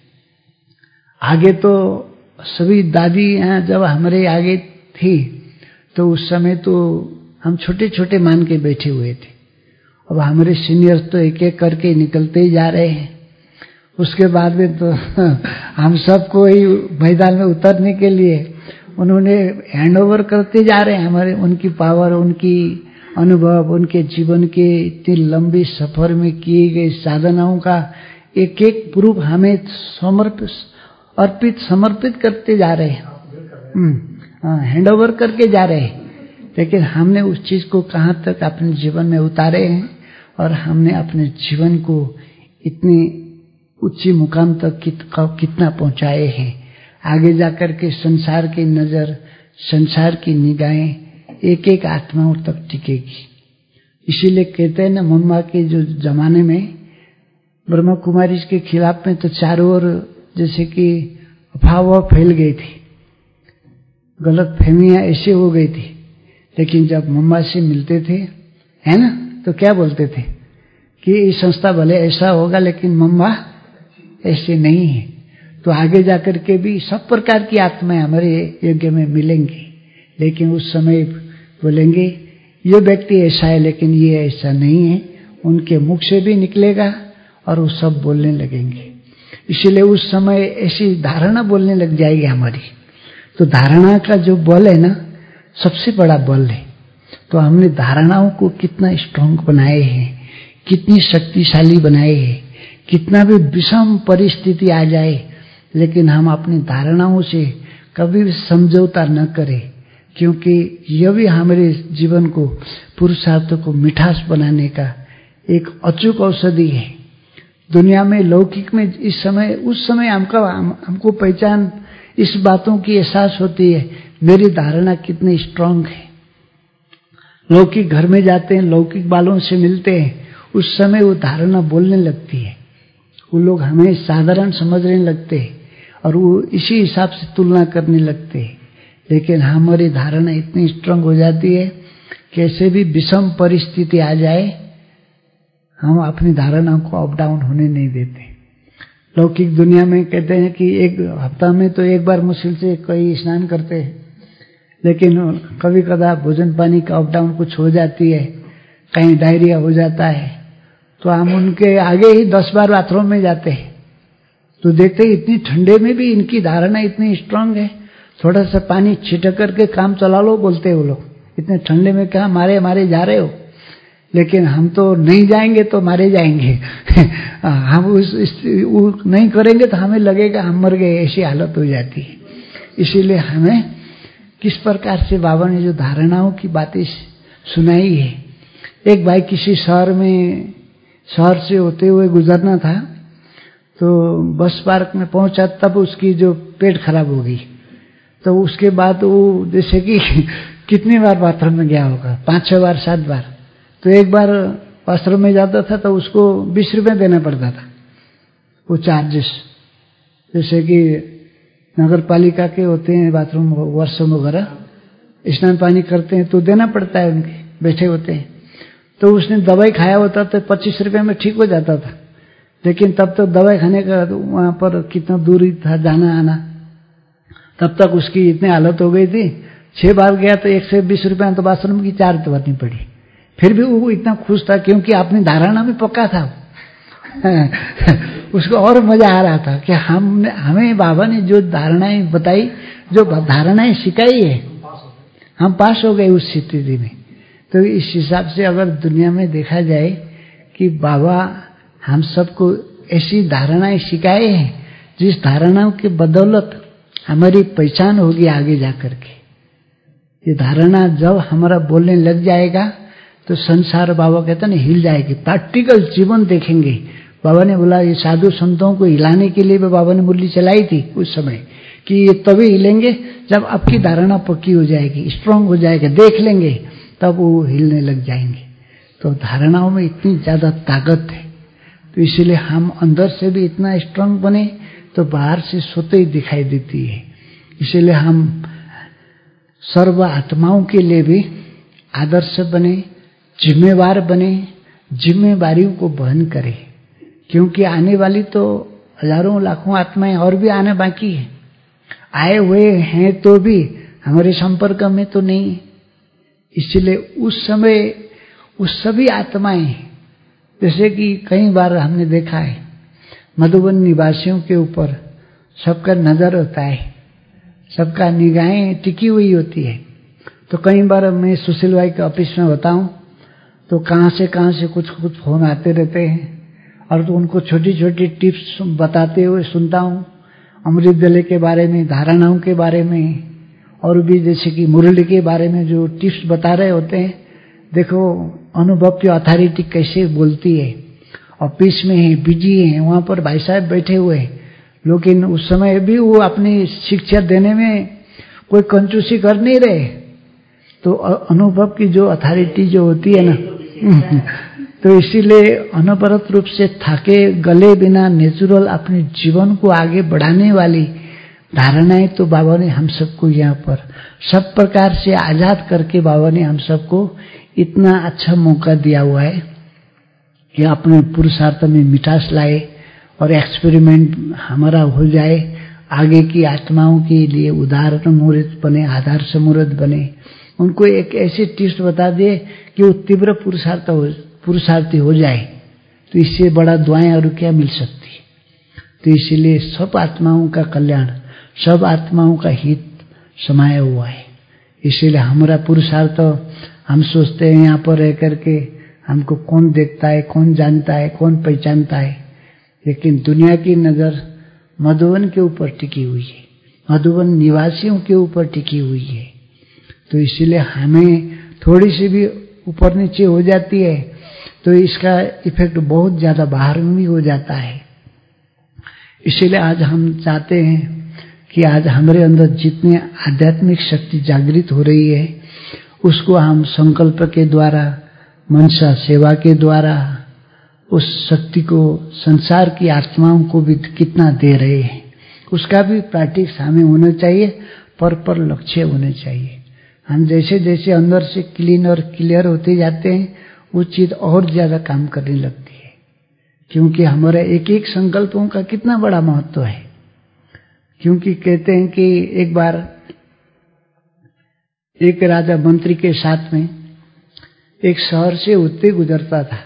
Speaker 1: आगे तो सभी दादी हैं जब हमारे आगे थी तो उस समय तो हम छोटे छोटे मान के बैठे हुए थे। अब हमारे सीनियर्स तो एक एक करके निकलते ही जा रहे हैं। उसके बाद में तो हम सबको ही मैदान में उतरने के लिए उन्होंने हैंड ओवर करते जा रहे हैं हमारे, उनकी पावर, उनकी अनुभव, उनके जीवन के इतनी लंबी सफर में किए गए साधनाओं का एक एक प्रूफ हमें समर्पित करते जा रहे हैं, हैंड ओवर करके जा रहे हैं। लेकिन हमने उस चीज को कहाँ तक अपने जीवन में उतारे हैं और हमने अपने जीवन को इतनी ऊंची मुकाम तक कितना पहुंचाए हैं। आगे जाकर के संसार की नजर, संसार की निगाहें एक एक आत्माओं तक टिकेगी। इसीलिए कहते हैं ना, मम्मा के जो जमाने में ब्रह्मा कुमारी के खिलाफ में तो चारों ओर जैसे कि अफवाह फैल गई थी, गलत फहमियां ऐसे हो गई थी। लेकिन जब मम्मा से मिलते थे, है ना, तो क्या बोलते थे कि ये संस्था भले ऐसा होगा लेकिन मम्मा ऐसे नहीं है। तो आगे जाकर के भी सब प्रकार की आत्माएं हमारे यज्ञ में मिलेंगी, लेकिन उस समय बोलेंगे ये व्यक्ति ऐसा है लेकिन ये ऐसा नहीं है, उनके मुख से भी निकलेगा और वो सब बोलने लगेंगे। इसीलिए उस समय ऐसी धारणा बोलने लग जाएगी हमारी। तो धारणा का जो बल है ना, सबसे बड़ा बल है। तो हमने धारणाओं को कितना स्ट्रांग बनाए हैं, कितनी शक्तिशाली बनाए हैं। कितना भी विषम परिस्थिति आ जाए लेकिन हम अपनी धारणाओं से कभी भी समझौता न करें, क्योंकि यह भी हमारे जीवन को, पुरुषार्थ को मिठास बनाने का एक अचूक औषधि है। दुनिया में, लौकिक में इस समय, उस समय हमको पहचान इस बातों की एहसास होती है, मेरी धारणा कितनी स्ट्रांग है। लौकिक घर में जाते हैं, लौकिक बालों से मिलते हैं, उस समय वो धारणा बोलने लगती है। वो लोग हमें साधारण समझने लगते हैं और वो इसी हिसाब से तुलना करने लगते हैं। लेकिन हमारी धारणा इतनी स्ट्रांग हो जाती है, कैसे भी विषम परिस्थिति आ जाए हम अपनी धारणा को अप डाउन होने नहीं देते। लौकिक दुनिया में कहते हैं कि एक हफ्ता में तो एक बार मुश्किल से कई स्नान करते हैं, लेकिन कभी कदा भोजन पानी का अप डाउन कुछ हो जाती है, कहीं डायरिया हो जाता है, तो हम उनके आगे ही 10 बार बाथरूम में जाते हैं। तो देखते हैं इतनी ठंडे में भी इनकी धारणा इतनी स्ट्रांग है, थोड़ा सा पानी छिटक करके काम चला लो बोलते हैं वो लोग। इतने ठंडे में क्या मारे जा रहे हो, लेकिन हम तो नहीं जाएंगे तो मारे जाएंगे हम वो नहीं करेंगे तो हमें लगेगा हम मर गए, ऐसी हालत हो जाती है। इसीलिए हमें किस प्रकार से बाबा ने जो धारणाओं की बातें सुनाई है। एक भाई किसी शहर से होते हुए गुजरना था, तो बस पार्क में पहुंचा, तब उसकी जो पेट खराब हो गई। तो उसके बाद वो जैसे कि कितनी बार बाथरूम में गया होगा, 5-6 बार 7 बार। तो एक बार बाथरूम में जाता था तो उसको 20 रुपये देना पड़ता था, वो चार्जेस। जैसे कि नगर पालिका के होते हैं बाथरूम, वॉशरूम वगैरह, स्नान पानी करते हैं तो देना पड़ता है, उनके बैठे होते हैं। तो उसने दवाई खाया होता तो 25 रुपये में ठीक हो जाता था, लेकिन तब तक दवाई खाने का वहां पर कितना दूरी था जाना आना, तब तक उसकी इतनी हालत हो गई थी। 6 बार गया तो 120 रुपये तो बाथरूम की चार्ज भरनी पड़ी। फिर भी वो इतना खुश था क्योंकि अपनी धारणा में पक्का था उसको और मजा आ रहा था कि हमें बाबा ने जो धारणाएं बताई, जो धारणाएं सिखाई है, हम पास हो गए उस स्थिति में। तो इस हिसाब से अगर दुनिया में देखा जाए कि बाबा हम सबको ऐसी धारणाएं सिखाए हैं, जिस धारणाओं के बदौलत हमारी पहचान होगी आगे जाकर के। ये धारणा जब हमारा बोलने लग जाएगा तो संसार, बाबा कहते ना, हिल जाएगी, प्रैक्टिकल जीवन देखेंगे। बाबा ने बोला ये साधु संतों को हिलाने के लिए भी बाबा ने मुरली चलाई थी उस समय, कि ये तभी हिलेंगे जब आपकी धारणा पक्की हो जाएगी, स्ट्रांग हो जाएगा, देख लेंगे तब वो हिलने लग जाएंगे। तो धारणाओं में इतनी ज्यादा ताकत है, तो इसीलिए हम अंदर से भी इतना स्ट्रांग बने तो बाहर से स्वतः ही दिखाई देती है। इसीलिए हम सर्व आत्माओं के लिए भी आदर्श बने, जिम्मेवार बने, जिम्मेवारियों को वहन करें, क्योंकि आने वाली तो हजारों लाखों आत्माएं और भी आने बाकी है। आए हुए हैं तो भी हमारे संपर्क में तो नहीं। इसलिए उस समय उस सभी आत्माएं, जैसे कि कई बार हमने देखा है मधुबन निवासियों के ऊपर सबका नजर होता है, सबका निगाहें टिकी हुई होती है। तो कई बार मैं सुशील भाई के ऑफिस में होता हूँ तो कहाँ से कुछ फोन आते रहते हैं और तो उनको छोटी छोटी टिप्स बताते हुए सुनता हूँ, अमृत वेले के बारे में, धारणाओं के बारे में, और भी जैसे कि मुरली के बारे में जो टिप्स बता रहे होते हैं। देखो अनुभव की अथॉरिटी कैसे बोलती है। ऑफिस में है, बिजी है, वहां पर भाई साहब बैठे हुए हैं, लेकिन उस समय भी वो अपनी शिक्षा देने में कोई कंजूसी कर नहीं रहे। तो अनुभव की जो अथॉरिटी जो होती है ना तो इसीलिए अनवरत रूप से थके गले बिना नेचुरल अपने जीवन को आगे बढ़ाने वाली धारणाएं तो बाबा ने हम सबको यहाँ पर सब प्रकार से आजाद करके बाबा ने हम सबको इतना अच्छा मौका दिया हुआ है कि अपने पुरुषार्थ में मिठास लाए और एक्सपेरिमेंट हमारा हो जाए, आगे की आत्माओं के लिए उदाहरण मूर्त बने, आधार समूर्त बने। उनको एक ऐसी टिप्स बता दे कि वो तीव्र पुरुषार्थी हो जाए। तो इससे बड़ा दुआएं और क्या मिल सकती है। तो इसीलिए सब आत्माओं का कल्याण, सब आत्माओं का हित समाया हुआ है। इसीलिए हमारा पुरुषार्थ, हम सोचते हैं यहाँ पर रह करके हमको कौन देखता है, कौन जानता है, कौन पहचानता है, लेकिन दुनिया की नजर मधुबन के ऊपर टिकी हुई है, मधुबन निवासियों के ऊपर टिकी हुई है। तो इसीलिए हमें थोड़ी सी भी ऊपर नीचे हो जाती है तो इसका इफेक्ट बहुत ज्यादा बाहर में भी हो जाता है। इसीलिए आज हम चाहते हैं कि आज हमारे अंदर जितनी आध्यात्मिक शक्ति जागृत हो रही है उसको हम संकल्प के द्वारा, मनसा सेवा के द्वारा उस शक्ति को संसार की आत्माओं को भी कितना दे रहे हैं, उसका भी प्रैक्टिस हमें होना चाहिए, पर लक्ष्य होने चाहिए। हम जैसे जैसे अंदर से क्लीन और क्लियर होते जाते हैं वो चीज और ज्यादा काम करने लगती है, क्योंकि हमारे एक एक संकल्पों का कितना बड़ा महत्व है। क्योंकि कहते हैं कि एक बार एक राजा मंत्री के साथ में एक शहर से होते गुजरता था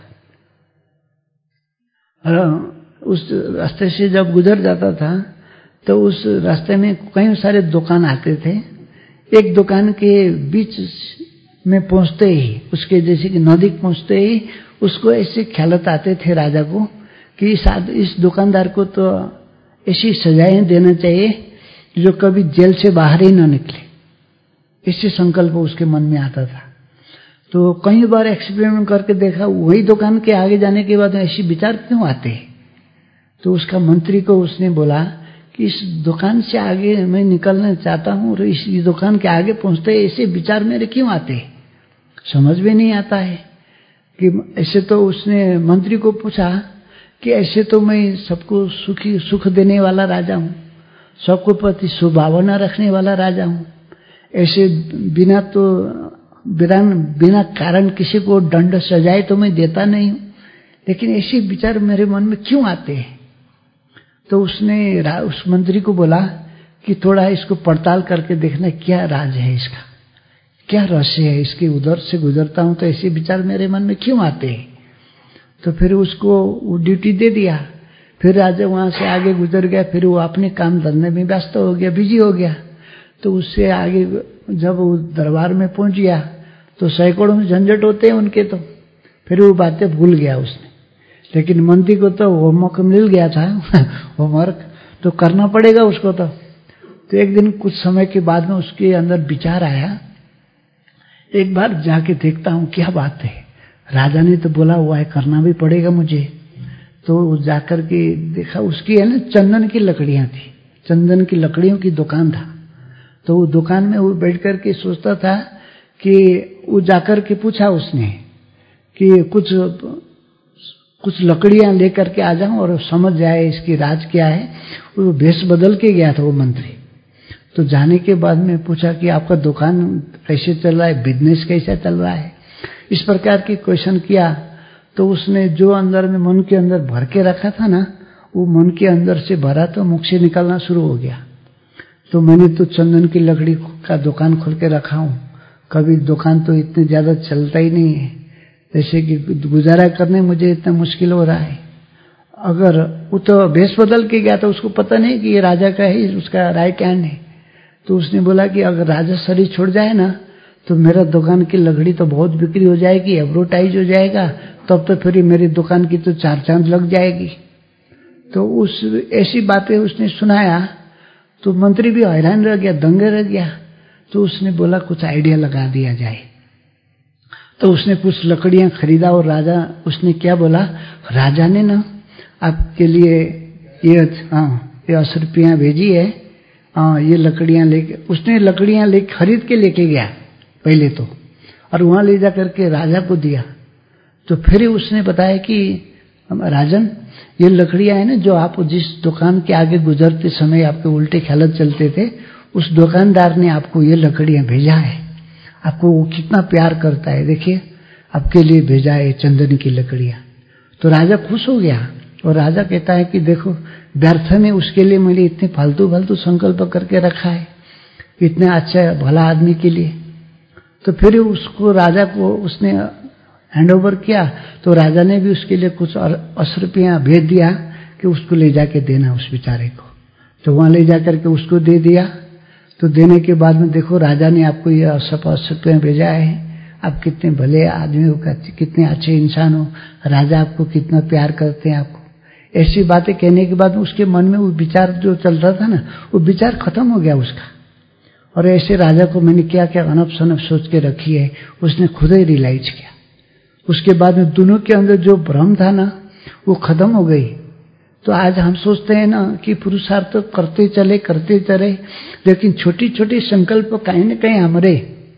Speaker 1: और उस रास्ते से जब गुजर जाता था तो उस रास्ते में कई सारे दुकान आते थे। एक दुकान के बीच में पहुंचते ही, उसके जैसे कि नजदीक पहुंचते ही उसको ऐसे ख्यालत आते थे राजा को कि इस दुकानदार को तो ऐसी सजाएं देना चाहिए जो कभी जेल से बाहर ही न निकले। इससे संकल्प उसके मन में आता था। तो कई बार एक्सपेरिमेंट करके देखा, वही दुकान के आगे जाने के बाद ऐसे विचार क्यों आते हैं। तो उसका मंत्री को उसने बोला कि इस दुकान से आगे मैं निकलना चाहता हूँ और इस दुकान के आगे पहुंचते ऐसे विचार मेरे क्यों आते हैं, समझ में नहीं आता है कि ऐसे। तो उसने मंत्री को पूछा कि ऐसे तो मैं सबको सुख देने वाला राजा हूँ, सबको प्रति सुभावना रखने वाला राजा हूँ, ऐसे बिना कारण किसी को दंड सजाए तो मैं देता नहीं हूँ, लेकिन ऐसे विचार मेरे मन में क्यों आते हैं। तो उसने उस मंत्री को बोला कि थोड़ा इसको पड़ताल करके देखना क्या राज है इसका, क्या रहस्य है इसके। उधर से गुजरता हूं तो ऐसे विचार मेरे मन में क्यों आते हैं। तो फिर उसको वो ड्यूटी दे दिया। फिर राजा वहां से आगे गुजर गया, फिर वो अपने काम धंधे में व्यस्त हो गया, बिजी हो गया। तो उससे आगे जब वो दरबार में पहुंच गया तो सैकड़ों में झंझट होते हैं उनके, तो फिर वो बातें भूल गया उसने। लेकिन मंत्री को तो होमवर्क मिल गया था होमवर्क तो करना पड़ेगा उसको। तो एक दिन कुछ समय के बाद में उसके अंदर विचार आया, एक बार जाके देखता हूँ क्या बात है, राजा ने तो बोला हुआ है करना भी पड़ेगा मुझे। तो जाकर के देखा, उसकी है ना चंदन की लकड़ियां थी, चंदन की लकड़ियों की दुकान था। तो वो दुकान में वो बैठ कर के सोचता था कि वो जाकर के पूछा उसने कि कुछ लकड़ियां लेकर के आ जाऊं और समझ जाए इसकी राज क्या है। वो भेष बदल के गया था वो मंत्री। तो जाने के बाद में पूछा कि आपका दुकान कैसे चल रहा है, बिजनेस कैसा चल रहा है, इस प्रकार की क्वेश्चन किया। तो उसने जो अंदर में मन के अंदर भर के रखा था ना, वो मन के अंदर से भरा तो मुख से निकलना शुरू हो गया। तो मैंने तो चंदन की लकड़ी का दुकान खोल के रखा हूँ, कभी दुकान तो इतने ज्यादा चलता ही नहीं है, जैसे कि गुजारा करने मुझे इतना मुश्किल हो रहा है। अगर वो तो भेष बदल के गया, तो उसको पता नहीं कि ये राजा का है, उसका राइट हैंड है। तो उसने बोला कि अगर राजा शरीर छोड़ जाए ना, तो मेरा दुकान की लकड़ी तो बहुत बिक्री हो जाएगी, एडवर्टाइज हो जाएगा, तब तो फिर मेरी दुकान की तो 4 चांद लग जाएगी। तो उस ऐसी बातें उसने सुनाया, तो मंत्री भी हैरान रह गया, दंगे रह गया। तो उसने बोला कुछ आइडिया लगा दिया जाए। तो उसने कुछ लकड़ियां खरीदा और राजा, उसने क्या बोला, राजा ने ना आपके लिए ये 80 रुपया भेजी है, ये लकड़ियां लेके, उसने लकड़ियां ले खरीद के लेके गया पहले तो, और वहां ले जा करके राजा को दिया। तो फिर उसने बताया कि राजन, ये लकड़ियां है ना, जो आप जिस दुकान के आगे गुजरते समय आपके उल्टे ख्याल चलते थे, उस दुकानदार ने आपको ये लकड़ियां भेजा है। आपको वो कितना प्यार करता है, देखिए आपके लिए भेजा है चंदन की लकड़ियां। तो राजा खुश हो गया, और राजा कहता है कि देखो, व्यर्थ में उसके लिए मैंने इतने फालतू फालतू संकल्प करके रखा है, इतने अच्छा भला आदमी के लिए। तो फिर उसको, राजा को उसने हैंड ओवर किया। तो राजा ने भी उसके लिए कुछ 80 रुपया भेज दिया कि उसको ले जाके देना उस बेचारे को। तो वहां ले जाकर के उसको दे दिया। तो देने के बाद में देखो, राजा ने आपको ये 80 रुपया भेजा है, आप कितने भले आदमी हो, कितने अच्छे इंसान हो, राजा आपको कितना प्यार करते हैं आपको। ऐसी बातें कहने के बाद उसके मन में वो विचार जो चल रहा था ना, वो विचार खत्म हो गया उसका। और ऐसे राजा को मैंने क्या क्या अनप शनप सोच के रखी है, उसने खुद ही रियलाइज किया। उसके बाद में दोनों के अंदर जो भ्रम था ना, वो खत्म हो गई। तो आज हम सोचते हैं ना कि पुरुषार्थ तो करते चले, लेकिन छोटी छोटी संकल्प कहीं न कहीं हमारे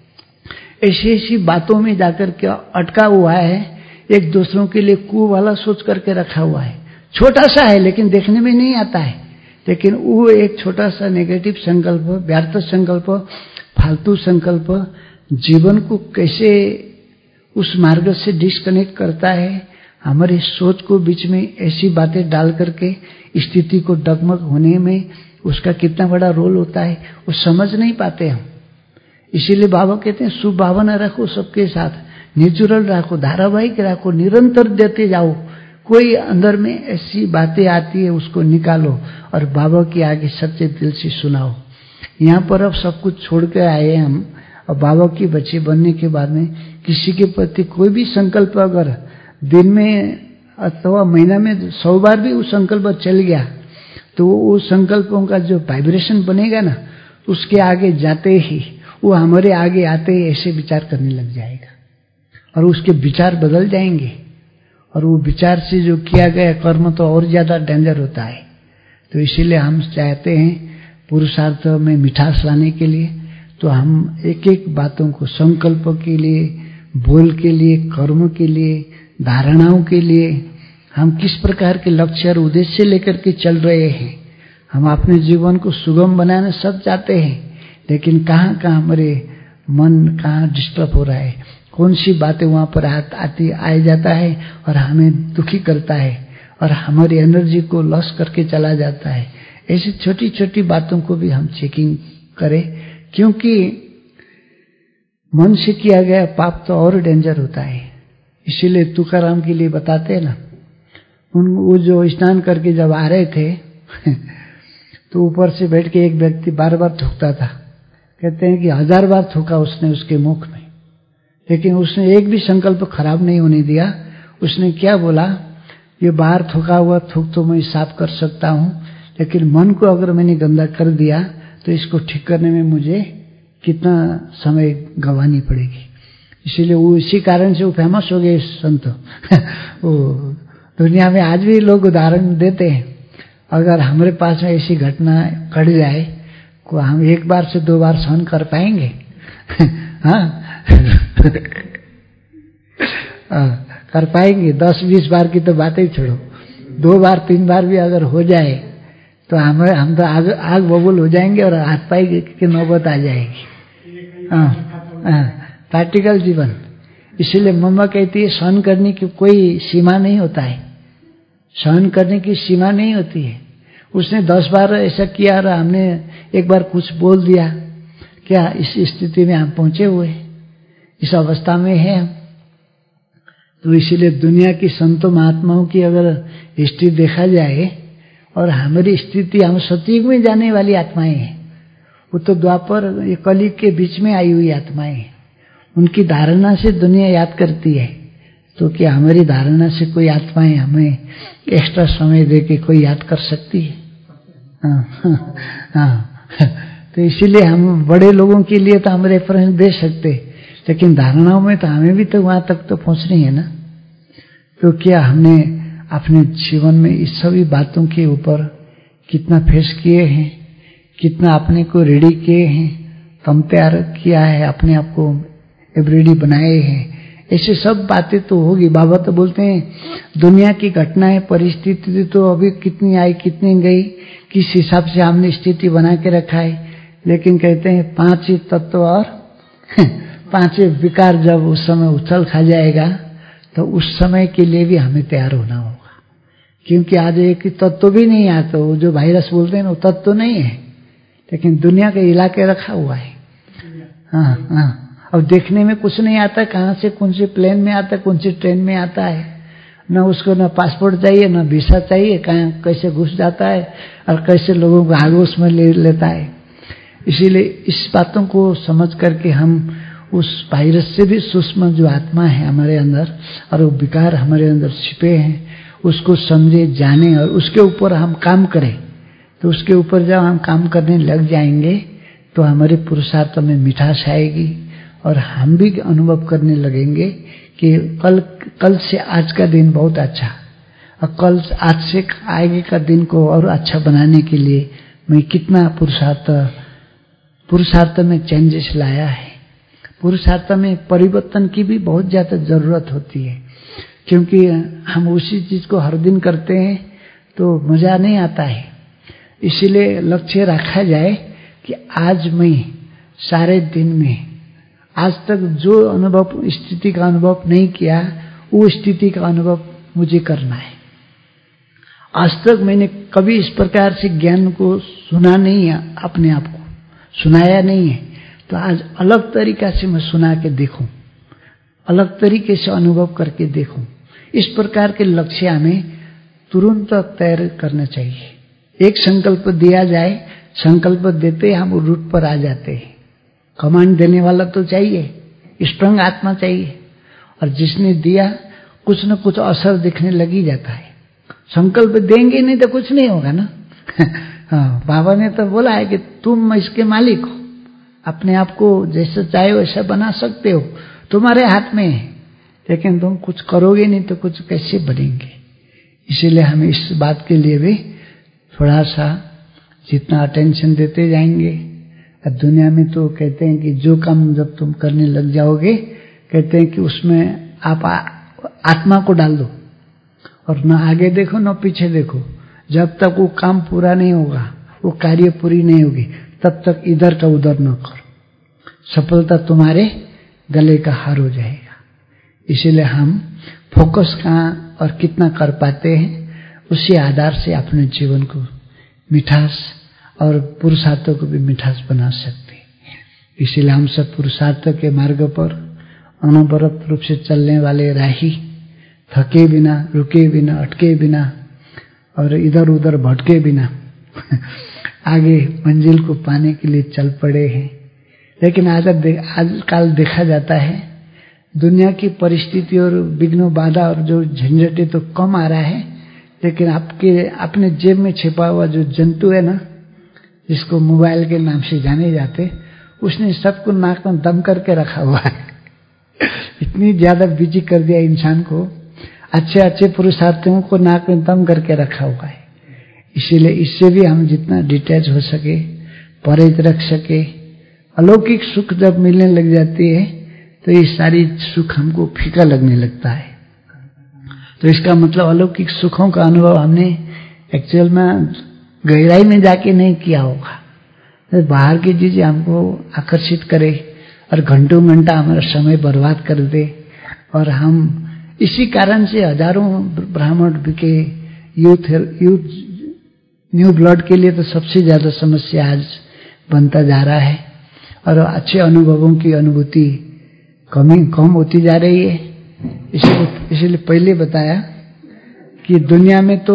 Speaker 1: ऐसी ऐसी बातों में जाकर के अटका हुआ है, एक दूसरों के लिए कू वाला सोच करके रखा हुआ है। छोटा सा है लेकिन देखने में नहीं आता है, लेकिन वो एक छोटा सा नेगेटिव संकल्प, व्यर्थ संकल्प, फालतू संकल्प जीवन को कैसे उस मार्ग से डिस्कनेक्ट करता है। हमारी सोच को बीच में ऐसी बातें डाल करके स्थिति को डगमग होने में उसका कितना बड़ा रोल होता है, वो समझ नहीं पाते हम। इसीलिए बाबा कहते हैं शुभ भावना रखो सबके साथ, नेचुरल रखो, धारावाहिक रखो, निरंतर देते जाओ। कोई अंदर में ऐसी बातें आती है उसको निकालो और बाबा की आगे सच्चे दिल से सुनाओ। यहाँ पर अब सब कुछ छोड़ के आए हम, और बाबा के बच्चे बनने के बाद में किसी के प्रति कोई भी संकल्प अगर दिन में अथवा महीना में 100 बार भी वो संकल्प चल गया, तो वो संकल्पों का जो वाइब्रेशन बनेगा ना, उसके आगे जाते ही वो हमारे आगे आते ही ऐसे विचार करने लग जाएगा, और उसके विचार बदल जाएंगे। और वो विचार से जो किया गया कर्म तो और ज्यादा डेंजर होता है। तो इसीलिए हम चाहते हैं पुरुषार्थ में मिठास लाने के लिए, तो हम एक एक बातों को संकल्प के लिए, बोल के लिए, कर्म के लिए, धारणाओं के लिए, हम किस प्रकार के लक्ष्य और उद्देश्य लेकर के चल रहे हैं। हम अपने जीवन को सुगम बनाना सब चाहते हैं, लेकिन कहाँ कहाँ हमारे मन कहाँ डिस्टर्ब हो रहा है, कौन सी बातें वहां पर आती आ जाता है और हमें दुखी करता है और हमारी एनर्जी को लॉस करके चला जाता है। ऐसी छोटी छोटी बातों को भी हम चेकिंग करें, क्योंकि मन से किया गया पाप तो और डेंजर होता है। इसीलिए तुकाराम के लिए बताते हैं ना, वो जो स्नान करके जब आ रहे थे तो ऊपर से बैठ के एक व्यक्ति बार बार थूकता था। कहते हैं कि 1000 बार थूका उसने उसके मुख में, लेकिन उसने एक भी संकल्प खराब नहीं होने दिया। उसने क्या बोला, ये बाहर थूका हुआ थूक तो मैं साफ कर सकता हूं, लेकिन मन को अगर मैंने गंदा कर दिया तो इसको ठीक करने में मुझे कितना समय गंवानी पड़ेगी। इसीलिए वो इसी कारण से वो फेमस हो गए संत। वो दुनिया में आज भी लोग उदाहरण देते हैं, अगर हमारे पास में ऐसी घटना घट जाए को हम 1 बार से 2 बार सहन कर पाएंगे? हाँ कर पाएंगे? 10-20 बार की तो बात ही छोड़ो, 2 बार 3 बार भी अगर हो जाए तो हम तो आग बबूल हो जाएंगे और हाथ पाई की नौबत आ जाएगी। प्रैक्टिकल जीवन। इसीलिए मम्मा कहती है सहन करने की कोई सीमा नहीं होता है, सहन करने की सीमा नहीं होती है। उसने 10 बार ऐसा किया और हमने 1 बार कुछ बोल दिया, क्या इस स्थिति में हम पहुंचे हुए, इस अवस्था में है हम। तो इसीलिए दुनिया की संतों महात्माओं की अगर हिस्ट्री देखा जाए और हमारी स्थिति, हम सतयुग में जाने वाली आत्माएं हैं, वो तो द्वापर ये कलयुग के बीच में आई हुई आत्माएं हैं। उनकी धारणा से दुनिया याद करती है, तो क्या हमारी धारणा से कोई आत्माएं हमें एक्स्ट्रा समय दे के कोई याद कर सकती है? हाँ। तो इसीलिए हम बड़े लोगों के लिए तो हम रेफरेंस दे सकते, लेकिन धारणाओं में तो हमें भी तो वहां तक तो पहुंचनी है ना। तो क्या हमने अपने जीवन में इस सभी बातों के ऊपर कितना फेस किए हैं, कितना अपने को रेडी किए हैं, तम तैयार किया है, अपने आप को एवरेडी बनाए हैं। ऐसे सब बातें तो होगी। बाबा तो बोलते हैं दुनिया की घटनाएं, परिस्थिति तो अभी कितनी आई कितनी गई, किस हिसाब से हमने स्थिति बना के रखा है, लेकिन कहते हैं 5 ही तत्व और 5 विकार जब उस समय उछल खा जाएगा तो उस समय के लिए भी हमें तैयार होना होगा। क्योंकि आज एक तत्व भी नहीं आता, वो जो वायरस बोलते हैं वो तत्व नहीं है, लेकिन दुनिया के इलाके रखा हुआ है। हाँ। अब देखने में कुछ नहीं आता, कहाँ से कौन से प्लेन में आता है, कौन सी ट्रेन में आता है, न उसको न पासपोर्ट चाहिए न वीसा चाहिए, कहाँ कैसे घुस जाता है और कैसे लोगों को आगोश में ले लेता है। इसीलिए इस बातों को समझ करके हम उस वायरस से भी सूक्ष्म जो आत्मा है हमारे अंदर और वो विकार हमारे अंदर छिपे हैं, उसको समझे, जाने और उसके ऊपर हम काम करें। तो उसके ऊपर जब हम काम करने लग जाएंगे तो हमारे पुरुषार्थ में मिठास आएगी और हम भी अनुभव करने लगेंगे कि कल से आज का दिन बहुत अच्छा, और आज से आगे का दिन को और अच्छा बनाने के लिए मैं कितना पुरुषार्थ में चेंजेस लाया है। पुरुषार्थ में परिवर्तन की भी बहुत ज्यादा जरूरत होती है, क्योंकि हम उसी चीज को हर दिन करते हैं तो मजा नहीं आता है। इसीलिए लक्ष्य रखा जाए कि आज मैं सारे दिन में आज तक जो अनुभव, स्थिति का अनुभव नहीं किया, वो स्थिति का अनुभव मुझे करना है। आज तक मैंने कभी इस प्रकार से ज्ञान को सुना नहीं है, अपने आप को सुनाया नहीं है, तो आज अलग तरीका से मैं सुना के देखूं, अलग तरीके से अनुभव करके देखूं। इस प्रकार के लक्ष्य हमें तुरंत तैयार करना चाहिए। एक संकल्प दिया जाए, संकल्प देते हम रूट पर आ जाते हैं। कमांड देने वाला तो चाहिए, स्ट्रांग आत्मा चाहिए, और जिसने दिया कुछ न कुछ असर दिखने लगी जाता है। संकल्प देंगे नहीं तो कुछ नहीं होगा ना। हाँ, बाबा ने तो बोला है कि तुम इसके मालिक हो, अपने आप को जैसे चाहे वैसा बना सकते हो, तुम्हारे हाथ में है, लेकिन तुम कुछ करोगे नहीं तो कुछ कैसे बनेंगे। इसीलिए हम इस बात के लिए भी थोड़ा सा जितना अटेंशन देते जाएंगे। अब दुनिया में तो कहते हैं कि जो काम जब तुम करने लग जाओगे, कहते हैं कि उसमें आप आत्मा को डाल दो और न आगे देखो न पीछे देखो। जब तक वो काम पूरा नहीं होगा, वो कार्य पूरी नहीं होगी, तब तक इधर का उधर न करो, सफलता तुम्हारे गले का हार हो जाएगा। इसीलिए हम फोकस कहाँ और कितना कर पाते हैं, उसी आधार से अपने जीवन को मिठास और पुरुषार्थों को भी मिठास बना सकते हैं। इसीलिए हम सब पुरुषार्थ के मार्ग पर अनवरत रूप से चलने वाले राही, थके बिना, रुके बिना, अटके बिना और इधर उधर भटके बिना आगे मंजिल को पाने के लिए चल पड़े हैं। लेकिन आजकल देखा जाता है दुनिया की परिस्थिति और विघ्न बाधा और जो झंझटें तो कम आ रहा है, लेकिन आपके अपने जेब में छिपा हुआ जो जंतु है ना, जिसको मोबाइल के नाम से जाने जाते, उसने सबको नाक में दम करके रखा हुआ है। इतनी ज्यादा बिजी कर दिया इंसान को, अच्छे अच्छे पुरुषार्थों को नाक में दम करके रखा हुआ है। इसीलिए इससे भी हम जितना डिटैच हो सके, परहेज रख सके। अलौकिक सुख जब मिलने लग जाती है तो ये सारी सुख हमको फीका लगने लगता है। तो इसका मतलब अलौकिक सुखों का अनुभव हमने एक्चुअल में गहराई में जाके नहीं किया होगा। तो बाहर की चीजें हमको आकर्षित करे और घंटों घंटा हमारा समय बर्बाद कर दे, और हम इसी कारण से हजारों ब्राह्मण के यूथ न्यू ब्लड के लिए तो सबसे ज्यादा समस्या आज बनता जा रहा है, और अच्छे अनुभवों की अनुभूति कम होती जा रही है। इसलिए पहले बताया कि दुनिया में तो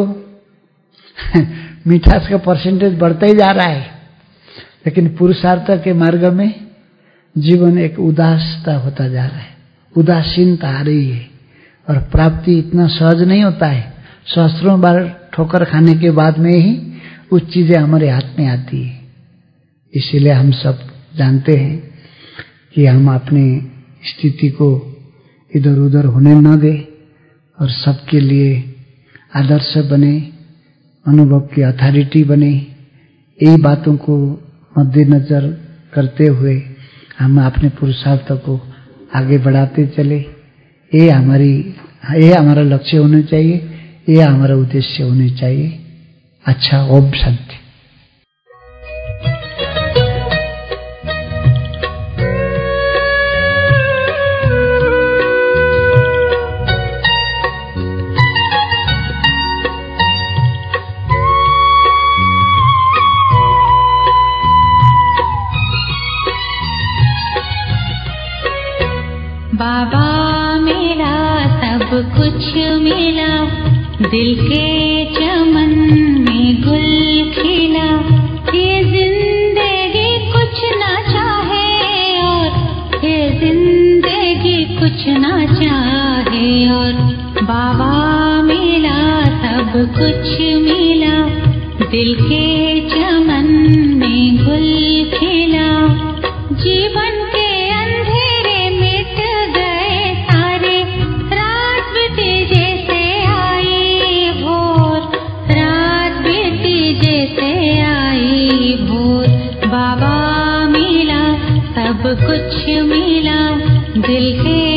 Speaker 1: मिठास का परसेंटेज बढ़ता ही जा रहा है, लेकिन पुरुषार्थ के मार्ग में जीवन एक उदासता होता जा रहा है, उदासीनता आ रही है और प्राप्ति इतना सहज नहीं होता है। सहस्त्रों बार ठोकर खाने के बाद में ही कुछ चीजें हमारे हाथ में आती है। इसीलिए हम सब जानते हैं कि हम अपनी स्थिति को इधर उधर होने न दें और सबके लिए आदर्श बने, अनुभव की अथॉरिटी बने। यही बातों को मद्देनजर करते हुए हम अपने पुरुषार्थ को आगे बढ़ाते चले। ये हमारा लक्ष्य होना चाहिए, ये हमारा उद्देश्य होना चाहिए। अच्छा, ओम शांति।
Speaker 2: बाबा मेरा सब कुछ मिला, दिल के चमन में गुल खिला। ये जिंदगी कुछ ना चाहे और ये जिंदगी कुछ ना चाहे और बाबा मेरा सब कुछ मिला, दिल के चमन में गुल खिला। जीवन के अंधेरे मिट गए सारे, रात बीती जैसे आई भोर, रात बीती जैसे आई भोर। बाबा मिला सब कुछ मिला, दिल के